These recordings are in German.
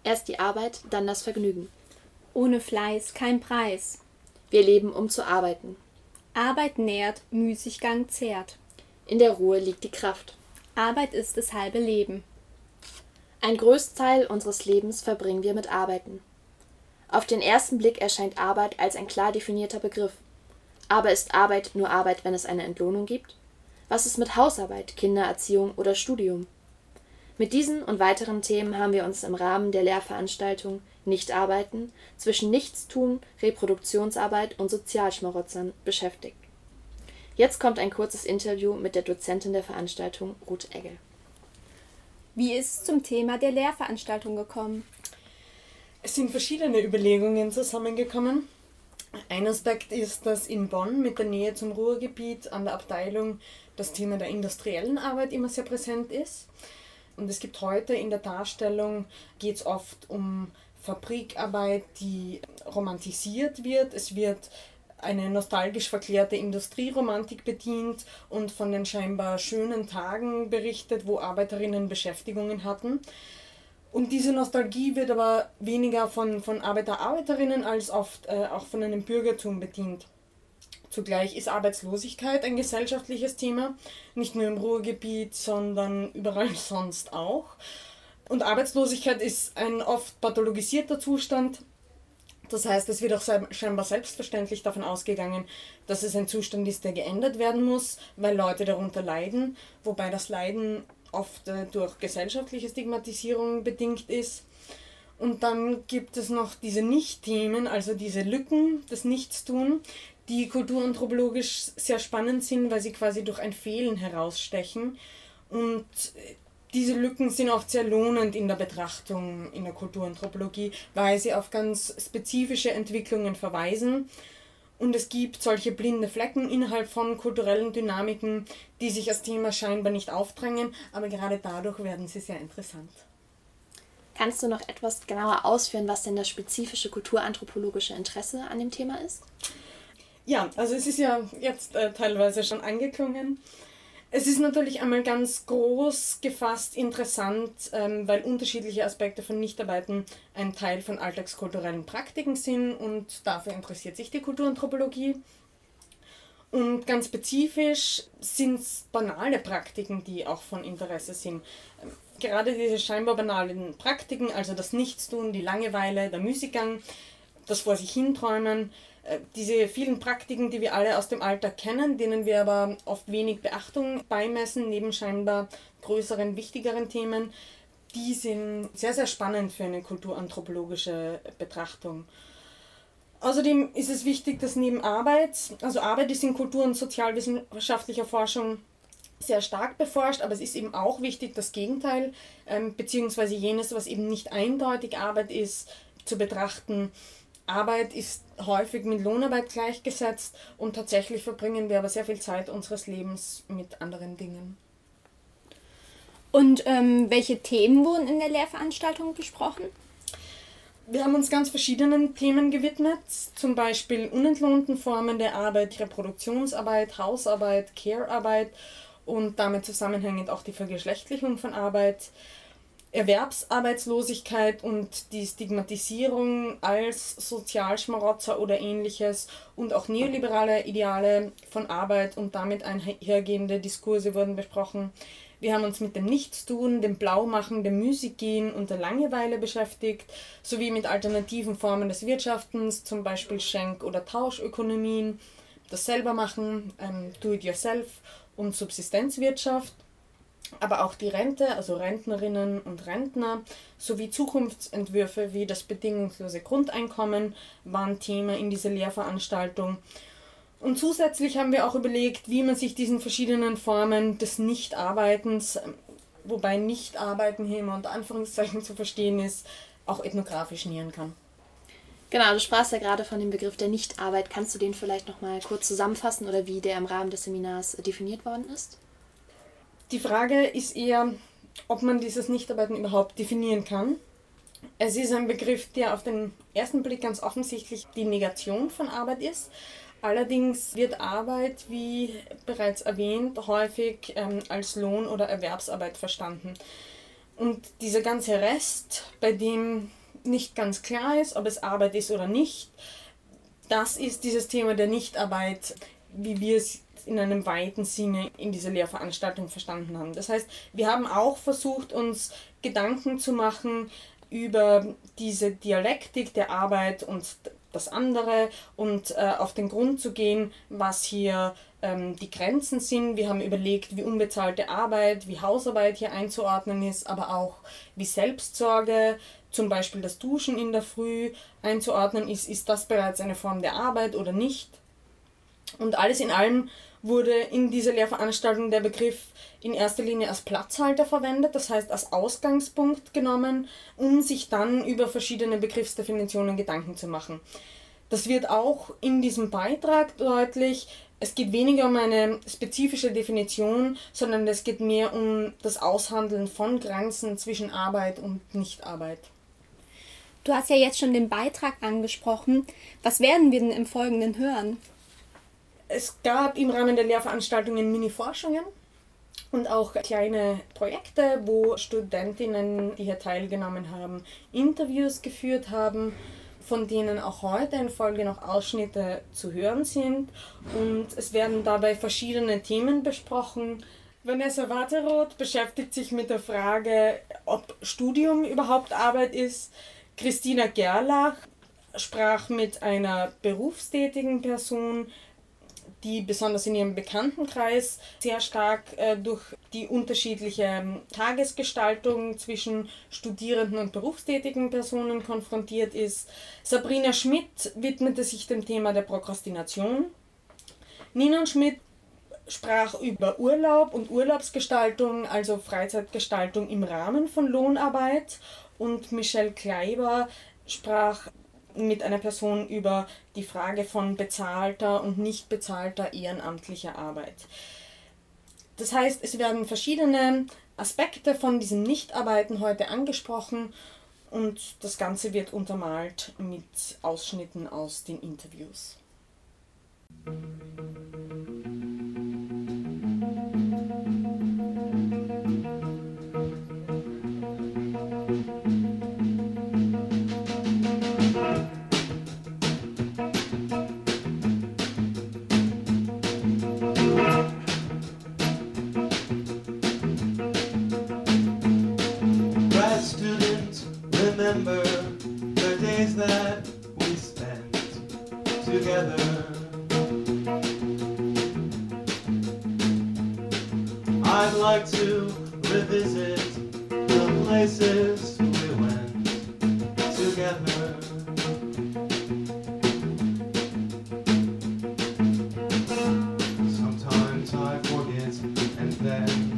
Erst die Arbeit, dann das Vergnügen. Ohne Fleiß kein Preis. Wir leben, um zu arbeiten. Arbeit nährt, Müßiggang zehrt. In der Ruhe liegt die Kraft. Arbeit ist das halbe Leben. Ein Großteil unseres Lebens verbringen wir mit Arbeiten. Auf den ersten Blick erscheint Arbeit als ein klar definierter Begriff. Aber ist Arbeit nur Arbeit, wenn es eine Entlohnung gibt? Was ist mit Hausarbeit, Kindererziehung oder Studium? Mit diesen und weiteren Themen haben wir uns im Rahmen der Lehrveranstaltung Nicht-Arbeiten zwischen Nichtstun, Reproduktionsarbeit und Sozialschmarotzern beschäftigt. Jetzt kommt ein kurzes Interview mit der Dozentin der Veranstaltung, Ruth Egge. Wie ist es zum Thema der Lehrveranstaltung gekommen? Es sind verschiedene Überlegungen zusammengekommen. Ein Aspekt ist, dass in Bonn mit der Nähe zum Ruhrgebiet an der Abteilung das Thema der industriellen Arbeit immer sehr präsent ist. Und es gibt heute in der Darstellung, geht es oft um Fabrikarbeit, die romantisiert wird. Es wird eine nostalgisch verklärte Industrieromantik bedient und von den scheinbar schönen Tagen berichtet, wo Arbeiterinnen Beschäftigungen hatten. Und diese Nostalgie wird aber weniger von Arbeiterinnen als oft auch von einem Bürgertum bedient. Zugleich ist Arbeitslosigkeit ein gesellschaftliches Thema, nicht nur im Ruhrgebiet, sondern überall sonst auch. Und Arbeitslosigkeit ist ein oft pathologisierter Zustand. Das heißt, es wird auch scheinbar selbstverständlich davon ausgegangen, dass es ein Zustand ist, der geändert werden muss, weil Leute darunter leiden, wobei das Leiden oft durch gesellschaftliche Stigmatisierung bedingt ist. Und dann gibt es noch diese Nicht-Themen, also diese Lücken, das Nichtstun, die kulturanthropologisch sehr spannend sind, weil sie quasi durch ein Fehlen herausstechen. Und diese Lücken sind oft sehr lohnend in der Betrachtung in der Kulturanthropologie, weil sie auf ganz spezifische Entwicklungen verweisen. Und es gibt solche blinde Flecken innerhalb von kulturellen Dynamiken, die sich als Thema scheinbar nicht aufdrängen, aber gerade dadurch werden sie sehr interessant. Kannst du noch etwas genauer ausführen, was denn das spezifische kulturanthropologische Interesse an dem Thema ist? Ja, also es ist ja jetzt teilweise schon angeklungen. Es ist natürlich einmal ganz groß gefasst interessant, weil unterschiedliche Aspekte von Nichtarbeiten ein Teil von alltagskulturellen Praktiken sind und dafür interessiert sich die Kulturanthropologie. Und ganz spezifisch sind es banale Praktiken, die auch von Interesse sind. Gerade diese scheinbar banalen Praktiken, also das Nichtstun, die Langeweile, der Müßiggang, das vor sich hinträumen, diese vielen Praktiken, die wir alle aus dem Alltag kennen, denen wir aber oft wenig Beachtung beimessen, neben scheinbar größeren, wichtigeren Themen, die sind sehr, sehr spannend für eine kulturanthropologische Betrachtung. Außerdem ist es wichtig, dass neben Arbeit, also Arbeit ist in kultur- und sozialwissenschaftlicher Forschung sehr stark beforscht, aber es ist eben auch wichtig, das Gegenteil, beziehungsweise jenes, was eben nicht eindeutig Arbeit ist, zu betrachten. Arbeit ist häufig mit Lohnarbeit gleichgesetzt und tatsächlich verbringen wir aber sehr viel Zeit unseres Lebens mit anderen Dingen. Und welche Themen wurden in der Lehrveranstaltung besprochen? Wir haben uns ganz verschiedenen Themen gewidmet, zum Beispiel unentlohnten Formen der Arbeit, Reproduktionsarbeit, Hausarbeit, Care-Arbeit und damit zusammenhängend auch die Vergeschlechtlichung von Arbeit, Erwerbsarbeitslosigkeit und die Stigmatisierung als Sozialschmarotzer oder ähnliches und auch neoliberale Ideale von Arbeit und damit einhergehende Diskurse wurden besprochen. Wir haben uns mit dem Nichtstun, dem Blaumachen, dem Müßiggehen und der Langeweile beschäftigt, sowie mit alternativen Formen des Wirtschaftens, zum Beispiel Schenk- oder Tauschökonomien, das Selbermachen, Do-it-yourself und Subsistenzwirtschaft. Aber auch die Rente, also Rentnerinnen und Rentner, sowie Zukunftsentwürfe wie das bedingungslose Grundeinkommen waren Thema in dieser Lehrveranstaltung. Und zusätzlich haben wir auch überlegt, wie man sich diesen verschiedenen Formen des Nichtarbeitens, wobei Nichtarbeiten hier immer unter Anführungszeichen zu verstehen ist, auch ethnografisch nähern kann. Genau, du sprachst ja gerade von dem Begriff der Nichtarbeit. Kannst du den vielleicht noch mal kurz zusammenfassen oder wie der im Rahmen des Seminars definiert worden ist? Die Frage ist eher, ob man dieses Nichtarbeiten überhaupt definieren kann. Es ist ein Begriff, der auf den ersten Blick ganz offensichtlich die Negation von Arbeit ist. Allerdings wird Arbeit, wie bereits erwähnt, häufig als Lohn- oder Erwerbsarbeit verstanden. Und dieser ganze Rest, bei dem nicht ganz klar ist, ob es Arbeit ist oder nicht, das ist dieses Thema der Nichtarbeit, wie wir es in einem weiten Sinne in dieser Lehrveranstaltung verstanden haben. Das heißt, wir haben auch versucht, uns Gedanken zu machen über diese Dialektik der Arbeit und das andere und auf den Grund zu gehen, was hier die Grenzen sind. Wir haben überlegt, wie unbezahlte Arbeit, wie Hausarbeit hier einzuordnen ist, aber auch wie Selbstsorge, zum Beispiel das Duschen in der Früh einzuordnen ist. Ist das bereits eine Form der Arbeit oder nicht? Und alles in allem wurde in dieser Lehrveranstaltung der Begriff in erster Linie als Platzhalter verwendet, das heißt als Ausgangspunkt genommen, um sich dann über verschiedene Begriffsdefinitionen Gedanken zu machen. Das wird auch in diesem Beitrag deutlich. Es geht weniger um eine spezifische Definition, sondern es geht mehr um das Aushandeln von Grenzen zwischen Arbeit und Nichtarbeit. Du hast ja jetzt schon den Beitrag angesprochen. Was werden wir denn im Folgenden hören? Es gab im Rahmen der Lehrveranstaltungen Mini-Forschungen und auch kleine Projekte, wo Studentinnen, die hier teilgenommen haben, Interviews geführt haben, von denen auch heute in Folge noch Ausschnitte zu hören sind. Und es werden dabei verschiedene Themen besprochen. Vanessa Wateroth beschäftigt sich mit der Frage, ob Studium überhaupt Arbeit ist. Christina Gerlach sprach mit einer berufstätigen Person, die besonders in ihrem Bekanntenkreis sehr stark durch die unterschiedliche Tagesgestaltung zwischen Studierenden und berufstätigen Personen konfrontiert ist. Sabrina Schmidt widmete sich dem Thema der Prokrastination. Nina Schmidt sprach über Urlaub und Urlaubsgestaltung, also Freizeitgestaltung im Rahmen von Lohnarbeit. Und Michelle Kleiber sprach mit einer Person über die Frage von bezahlter und nicht bezahlter ehrenamtlicher Arbeit. Das heißt, es werden verschiedene Aspekte von diesem Nichtarbeiten heute angesprochen und das Ganze wird untermalt mit Ausschnitten aus den Interviews. Remember the days that we spent together. I'd like to revisit the places we went together. Sometimes I forget and then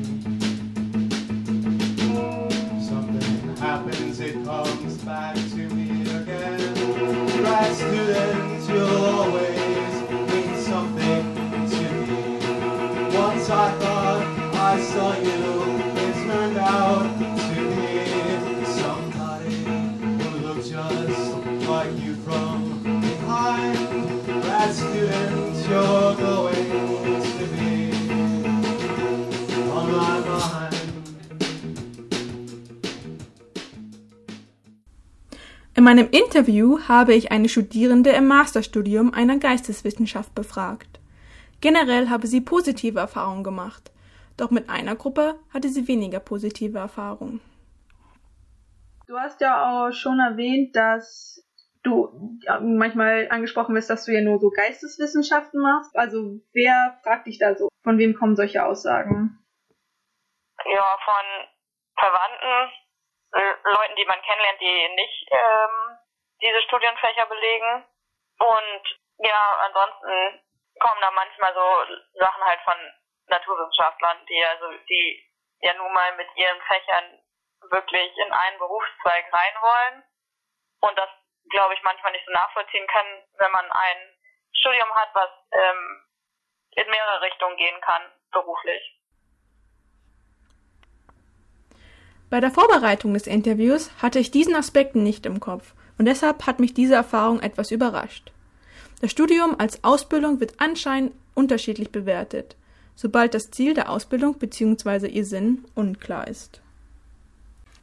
happens, it comes back to me again. Grad student, you'll always mean something to me. Once I thought I saw you, it turned out to be somebody who looked just like you from behind. Grad student, you're going to be on my mind. In meinem Interview habe ich eine Studierende im Masterstudium einer Geisteswissenschaft befragt. Generell habe sie positive Erfahrungen gemacht, doch mit einer Gruppe hatte sie weniger positive Erfahrungen. Du hast ja auch schon erwähnt, dass du manchmal angesprochen wirst, dass du ja nur so Geisteswissenschaften machst. Also wer fragt dich da so? Von wem kommen solche Aussagen? Ja, von Verwandten. Leuten, die man kennenlernt, die nicht diese Studienfächer belegen. Und ja, ansonsten kommen da manchmal so Sachen halt von Naturwissenschaftlern, die ja nun mal mit ihren Fächern wirklich in einen Berufszweig rein wollen. Und das, glaube ich, manchmal nicht so nachvollziehen können, wenn man ein Studium hat, was in mehrere Richtungen gehen kann, beruflich. Bei der Vorbereitung des Interviews hatte ich diesen Aspekt nicht im Kopf und deshalb hat mich diese Erfahrung etwas überrascht. Das Studium als Ausbildung wird anscheinend unterschiedlich bewertet, sobald das Ziel der Ausbildung bzw. ihr Sinn unklar ist.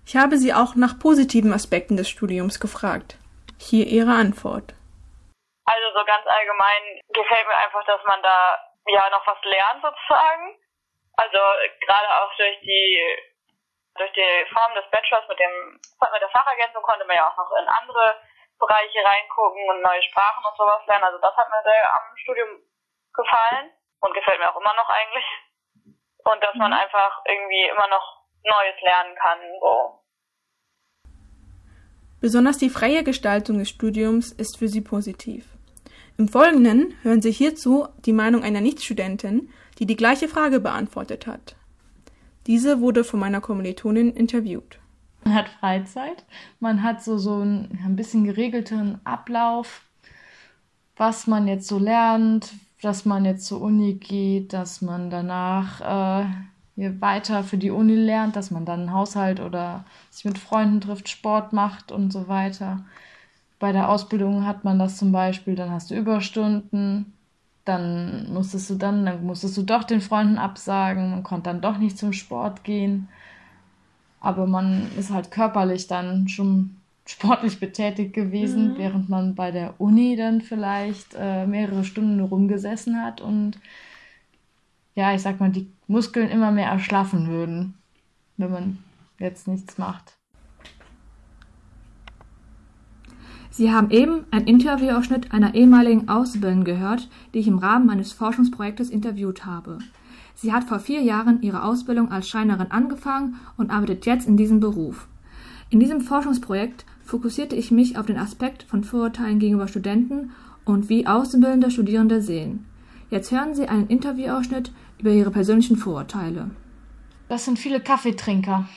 Ich habe sie auch nach positiven Aspekten des Studiums gefragt. Hier ihre Antwort. Also so ganz allgemein gefällt mir einfach, dass man da ja noch was lernt sozusagen. Also gerade auch durch die Form des Bachelors mit der Fachergänzung konnte man ja auch noch in andere Bereiche reingucken und neue Sprachen und sowas lernen. Also das hat mir sehr am Studium gefallen und gefällt mir auch immer noch eigentlich. Und dass man einfach irgendwie immer noch Neues lernen kann. So. Besonders die freie Gestaltung des Studiums ist für sie positiv. Im Folgenden hören Sie hierzu die Meinung einer Nichtstudentin, die die gleiche Frage beantwortet hat. Diese wurde von meiner Kommilitonin interviewt. Man hat Freizeit, man hat so ein bisschen geregelten Ablauf, was man jetzt so lernt, dass man jetzt zur Uni geht, dass man danach weiter für die Uni lernt, dass man dann einen Haushalt oder sich mit Freunden trifft, Sport macht und so weiter. Bei der Ausbildung hat man das zum Beispiel, dann hast du Überstunden, dann musstest du doch den Freunden absagen, man konnte dann doch nicht zum Sport gehen. Aber man ist halt körperlich dann schon sportlich betätigt gewesen, während man bei der Uni dann vielleicht mehrere Stunden rumgesessen hat und ja, ich sag mal, die Muskeln immer mehr erschlaffen würden, wenn man jetzt nichts macht. Sie haben eben einen Interviewausschnitt einer ehemaligen Auszubildenden gehört, die ich im Rahmen meines Forschungsprojektes interviewt habe. Sie hat vor 4 Jahren ihre Ausbildung als Schreinerin angefangen und arbeitet jetzt in diesem Beruf. In diesem Forschungsprojekt fokussierte ich mich auf den Aspekt von Vorurteilen gegenüber Studenten und wie Auszubildende Studierende sehen. Jetzt hören Sie einen Interviewausschnitt über ihre persönlichen Vorurteile. Das sind viele Kaffeetrinker.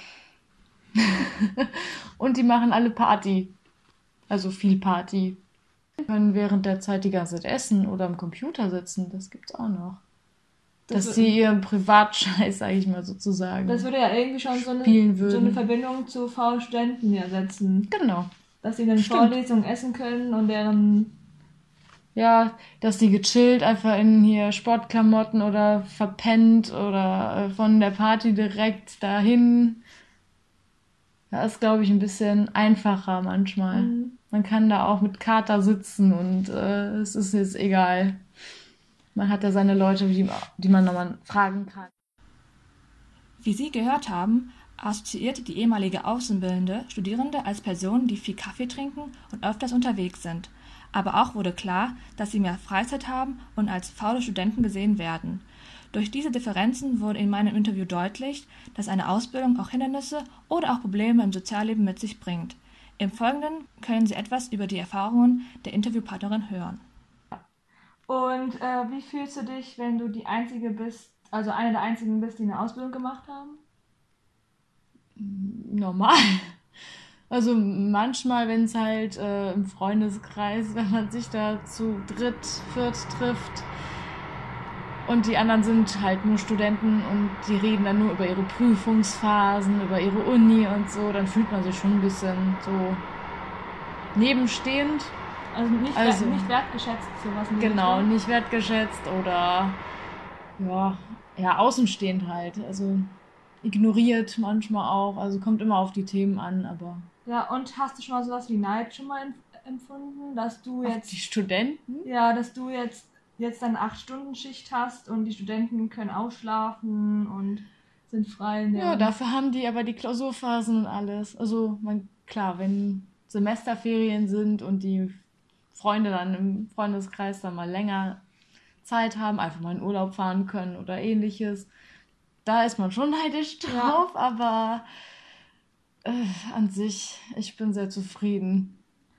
Und die machen alle Party. Also viel Party. Die können während der Zeit die ganze Zeit essen oder am Computer sitzen. Das gibt's auch noch. Dass sie ihren Privatscheiß, sag ich mal sozusagen, Das würde ja irgendwie schon so eine Verbindung zu V-Studenten setzen. Genau. Dass sie dann Vorlesungen essen können und deren... Ja, dass die gechillt einfach in hier Sportklamotten oder verpennt oder von der Party direkt dahin. Das ist, glaube ich, ein bisschen einfacher manchmal. Man kann da auch mit Kater sitzen und es ist jetzt egal. Man hat ja seine Leute, die man nochmal fragen kann. Wie Sie gehört haben, assoziiert die ehemalige Auszubildende Studierende als Personen, die viel Kaffee trinken und öfters unterwegs sind. Aber auch wurde klar, dass sie mehr Freizeit haben und als faule Studenten gesehen werden. Durch diese Differenzen wurde in meinem Interview deutlich, dass eine Ausbildung auch Hindernisse oder auch Probleme im Sozialleben mit sich bringt. Im Folgenden können Sie etwas über die Erfahrungen der Interviewpartnerin hören. Und wie fühlst du dich, wenn du die Einzige bist, also eine der Einzigen bist, die eine Ausbildung gemacht haben? Normal. Also manchmal, wenn es halt im Freundeskreis, wenn man sich da zu dritt, viert trifft und die anderen sind halt nur Studenten und die reden dann nur über ihre Prüfungsphasen, über ihre Uni und so, dann fühlt man sich schon ein bisschen so nebenstehend. Also nicht wertgeschätzt, sowas. Genau, nicht wertgeschätzt oder ja, außenstehend halt. Also ignoriert manchmal auch, also kommt immer auf die Themen an, aber... Ja, und hast du schon mal sowas wie Neid schon mal empfunden, dass du jetzt... Auf die Studenten? Ja, dass du jetzt eine 8-Stunden-Schicht hast und die Studenten können ausschlafen und sind frei. Ja, dafür haben die aber die Klausurphasen und alles. Also, klar, wenn Semesterferien sind und die Freunde dann im Freundeskreis dann mal länger Zeit haben, einfach mal in Urlaub fahren können oder ähnliches, da ist man schon neidisch drauf, aber an sich, ich bin sehr zufrieden.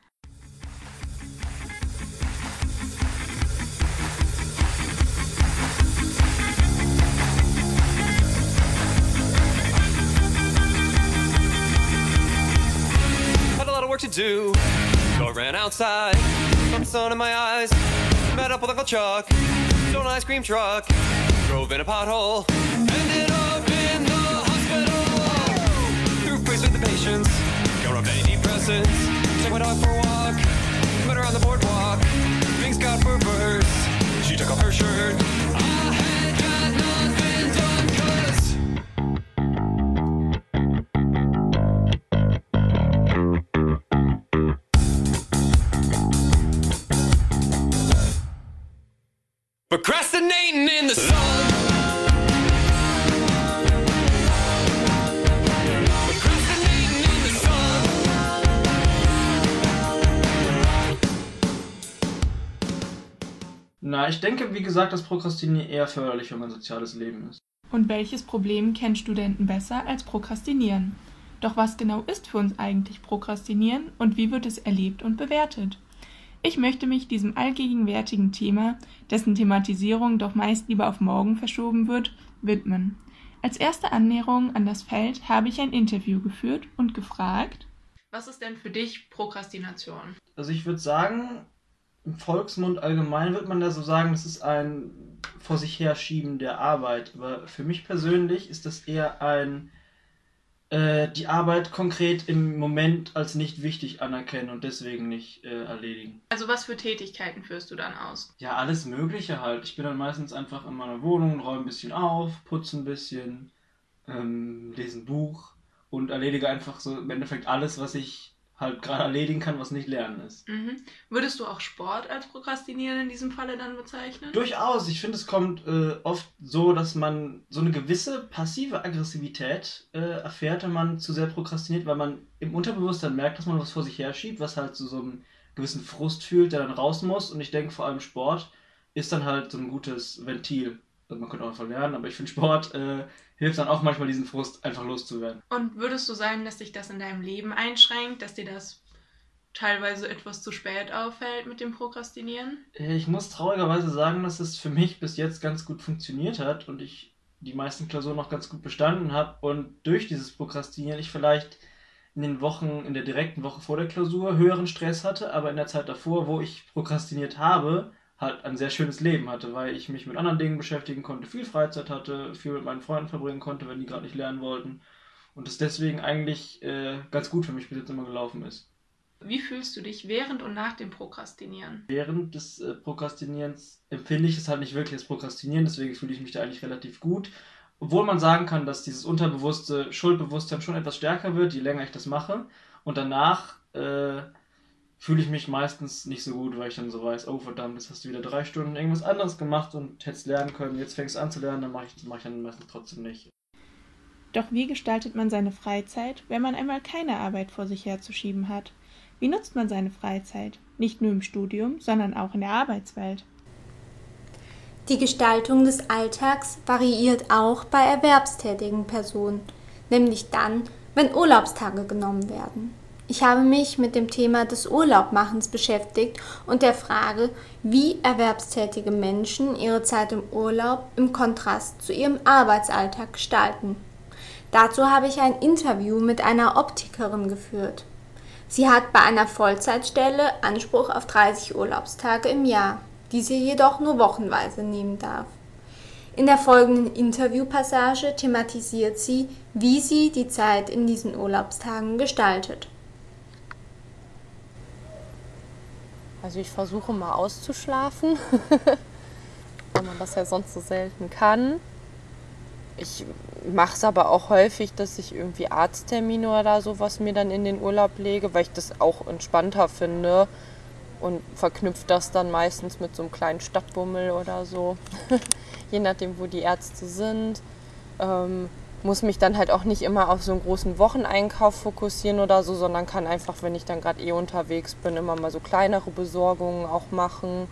Had a lot of work to do, so I ran outside, found the sun in my eyes, met up with Uncle Chuck, stole an ice cream truck, drove in a pothole, ended up in the hospital. Threw face with the patients, got on antidepressants, took my dog for a walk, met her on the boardwalk, things got reversed, she took off her shirt, I had got nothing done 'cause procrastinating in the sun. Procrastinating in the sun. Na, ich denke, wie gesagt, dass Prokrastinieren eher förderlich für mein soziales Leben ist. Und welches Problem kennen Studenten besser als Prokrastinieren? Doch was genau ist für uns eigentlich Prokrastinieren und wie wird es erlebt und bewertet? Ich möchte mich diesem allgegenwärtigen Thema, dessen Thematisierung doch meist lieber auf morgen verschoben wird, widmen. Als erste Annäherung an das Feld habe ich ein Interview geführt und gefragt: Was ist denn für dich Prokrastination? Also ich würde sagen, im Volksmund allgemein wird man da so sagen, das ist ein vor sich herschieben der Arbeit. Aber für mich persönlich ist das eher die Arbeit konkret im Moment als nicht wichtig anerkennen und deswegen nicht erledigen. Also was für Tätigkeiten führst du dann aus? Ja, alles Mögliche halt. Ich bin dann meistens einfach in meiner Wohnung, räume ein bisschen auf, putze ein bisschen, lese ein Buch und erledige einfach so im Endeffekt alles, was ich halt gerade erledigen kann, was nicht Lernen ist. Mhm. Würdest du auch Sport als Prokrastinieren in diesem Falle dann bezeichnen? Durchaus. Ich finde, es kommt oft so, dass man so eine gewisse passive Aggressivität erfährt, wenn man zu sehr prokrastiniert, weil man im Unterbewusstsein merkt, dass man was vor sich herschiebt, was halt zu so einem gewissen Frust fühlt, der dann raus muss. Und ich denke, vor allem Sport ist dann halt so ein gutes Ventil. Also man könnte auch einfach lernen, aber ich finde, Sport hilft dann auch manchmal, diesen Frust einfach loszuwerden. Und würdest du sagen, dass dich das in deinem Leben einschränkt, dass dir das teilweise etwas zu spät auffällt mit dem Prokrastinieren? Ich muss traurigerweise sagen, dass es für mich bis jetzt ganz gut funktioniert hat und ich die meisten Klausuren noch ganz gut bestanden habe und durch dieses Prokrastinieren ich vielleicht in der direkten Woche vor der Klausur höheren Stress hatte, aber in der Zeit davor, wo ich prokrastiniert habe, halt ein sehr schönes Leben hatte, weil ich mich mit anderen Dingen beschäftigen konnte, viel Freizeit hatte, viel mit meinen Freunden verbringen konnte, wenn die gerade nicht lernen wollten und es deswegen eigentlich ganz gut für mich bis jetzt immer gelaufen ist. Wie fühlst du dich während und nach dem Prokrastinieren? Während des Prokrastinierens empfinde ich es halt nicht wirklich als Prokrastinieren, deswegen fühle ich mich da eigentlich relativ gut. Obwohl man sagen kann, dass dieses unterbewusste Schuldbewusstsein schon etwas stärker wird, je länger ich das mache. Und danach fühle ich mich meistens nicht so gut, weil ich dann so weiß, oh verdammt, jetzt hast du wieder 3 Stunden irgendwas anderes gemacht und hättest lernen können, jetzt fängst du an zu lernen, dann mache ich dann meistens trotzdem nicht. Doch wie gestaltet man seine Freizeit, wenn man einmal keine Arbeit vor sich herzuschieben hat? Wie nutzt man seine Freizeit? Nicht nur im Studium, sondern auch in der Arbeitswelt. Die Gestaltung des Alltags variiert auch bei erwerbstätigen Personen, nämlich dann, wenn Urlaubstage genommen werden. Ich habe mich mit dem Thema des Urlaubmachens beschäftigt und der Frage, wie erwerbstätige Menschen ihre Zeit im Urlaub im Kontrast zu ihrem Arbeitsalltag gestalten. Dazu habe ich ein Interview mit einer Optikerin geführt. Sie hat bei einer Vollzeitstelle Anspruch auf 30 Urlaubstage im Jahr, die sie jedoch nur wochenweise nehmen darf. In der folgenden Interviewpassage thematisiert sie, wie sie die Zeit in diesen Urlaubstagen gestaltet. Also ich versuche mal auszuschlafen, weil man das ja sonst so selten kann. Ich mache es aber auch häufig, dass ich irgendwie Arzttermine oder sowas mir dann in den Urlaub lege, weil ich das auch entspannter finde und verknüpft das dann meistens mit so einem kleinen Stadtbummel oder so, je nachdem, wo die Ärzte sind. Muss mich dann halt auch nicht immer auf so einen großen Wocheneinkauf fokussieren oder so, sondern kann einfach, wenn ich dann gerade unterwegs bin, immer mal so kleinere Besorgungen auch machen.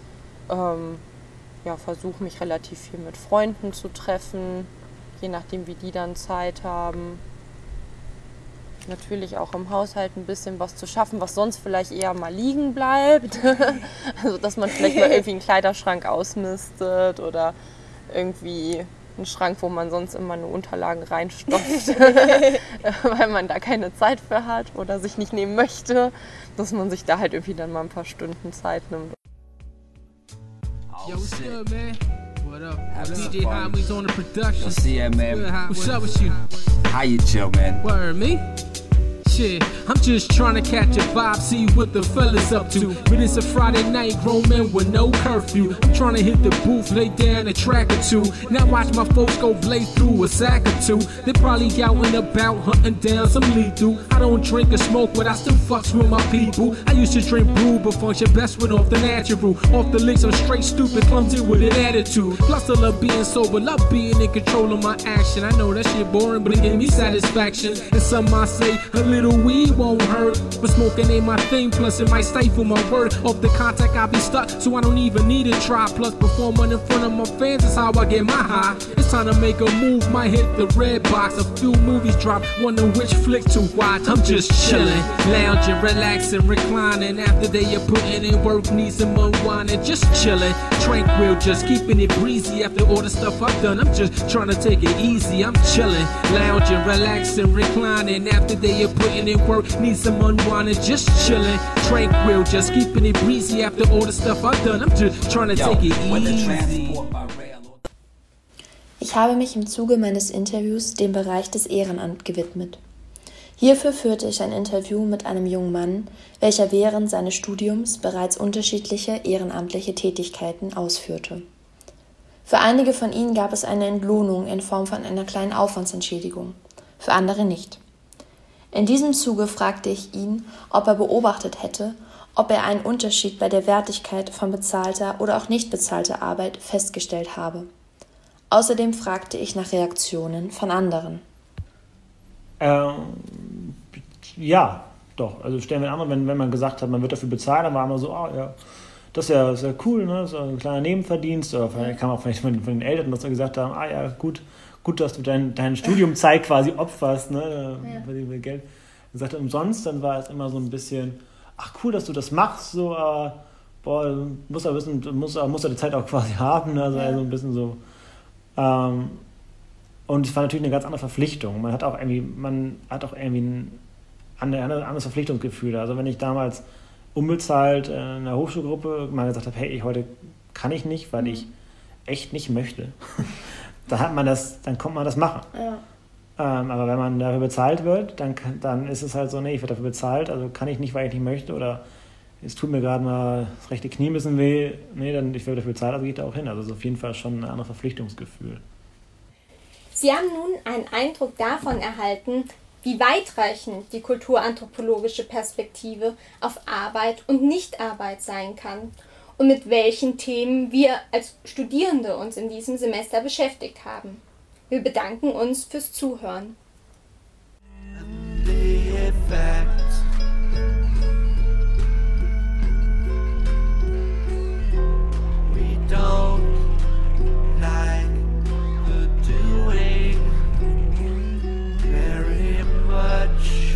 Versuche mich relativ viel mit Freunden zu treffen, je nachdem, wie die dann Zeit haben. Natürlich auch im Haushalt ein bisschen was zu schaffen, was sonst vielleicht eher mal liegen bleibt. Also, dass man vielleicht mal irgendwie einen Kleiderschrank ausmistet oder irgendwie einen Schrank, wo man sonst immer nur Unterlagen reinstopft, weil man da keine Zeit für hat oder sich nicht nehmen möchte, dass man sich da halt irgendwie dann mal ein paar Stunden Zeit nimmt. Yo, what's good, man? What up? DJ Highway's on the production. Yo, see ya, man. What's up with you? How you chill, man? Word, me? shit. I'm just trying to catch a vibe, see what the fellas up to. But it's a Friday night, grown men with no curfew. I'm trying to hit the booth, lay down a track or two. Now watch my folks go blaze through a sack or two. They probably out and about hunting down some lethal. I don't drink or smoke, but I still fucks with my people. I used to drink brew, but function best with off the natural. Off the licks, I'm straight stupid, clumsy with an attitude. Plus I love being sober, love being in control of my action. I know that shit boring, but it give me satisfaction. And some might say a little weed won't hurt, but smoking ain't my thing, plus it might stifle my word. Off the contact I be stuck, so I don't even need a try. Plus performing in front of my fans is how I get my high. It's time to make a move, might hit the red box. A few movies drop, wonder which flick to watch. I'm just chilling, lounging, relaxing, reclining. After they are putting in work, need some unwinding. Just chilling, tranquil, just keeping it breezy. After all the stuff I've done, I'm just trying to take it easy. I'm chilling, lounging, relaxing, reclining. After they are putting in work, need some unwinding. Just chilling, tranquil, just keeping it breezy. After all the stuff I've done, I'm just trying to take it easy. Ich habe mich im Zuge meines Interviews dem Bereich des Ehrenamts gewidmet. Hierfür führte ich ein Interview mit einem jungen Mann, welcher während seines Studiums bereits unterschiedliche ehrenamtliche Tätigkeiten ausführte. Für einige von ihnen gab es eine Entlohnung in Form von einer kleinen Aufwandsentschädigung, für andere nicht. In diesem Zuge fragte ich ihn, ob er beobachtet hätte, ob er einen Unterschied bei der Wertigkeit von bezahlter oder auch nicht bezahlter Arbeit festgestellt habe. Außerdem fragte ich nach Reaktionen von anderen. Ja, doch. Also stellen wir an, wenn man gesagt hat, man wird dafür bezahlt, dann war man so, ja, das ist ja cool, ne? Das ist ein kleiner Nebenverdienst. Oder kam auch vielleicht von den Eltern, dass wir gesagt haben, ja, gut, dass du dein Studiumzeit quasi opferst, ne? Ja. Geld. Gesagt, umsonst, dann war es immer so ein bisschen, ach cool, dass du das machst, so, boah, musst ja die Zeit auch quasi haben, ne? Also, ja. Also ein bisschen so. Und es war natürlich eine ganz andere Verpflichtung. Man hat auch irgendwie ein anderes Verpflichtungsgefühl. Also wenn ich damals unbezahlt in der Hochschulgruppe mal gesagt habe, hey, heute kann ich nicht, weil ich echt nicht möchte, dann kommt man das machen. Ja. Aber wenn man dafür bezahlt wird, dann ist es halt so, nee, ich werde dafür bezahlt, also kann ich nicht, weil ich nicht möchte, oder es tut mir gerade mal das rechte Knie ein bisschen weh, nee, dann ich werde dafür bezahlt, also gehe ich da auch hin. Also es ist auf jeden Fall schon ein anderes Verpflichtungsgefühl. Sie haben nun einen Eindruck davon erhalten, wie weitreichend die kulturanthropologische Perspektive auf Arbeit und Nichtarbeit sein kann und mit welchen Themen wir als Studierende uns in diesem Semester beschäftigt haben. Wir bedanken uns fürs Zuhören. Don't like the doing very much.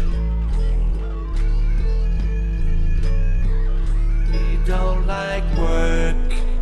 We don't like work.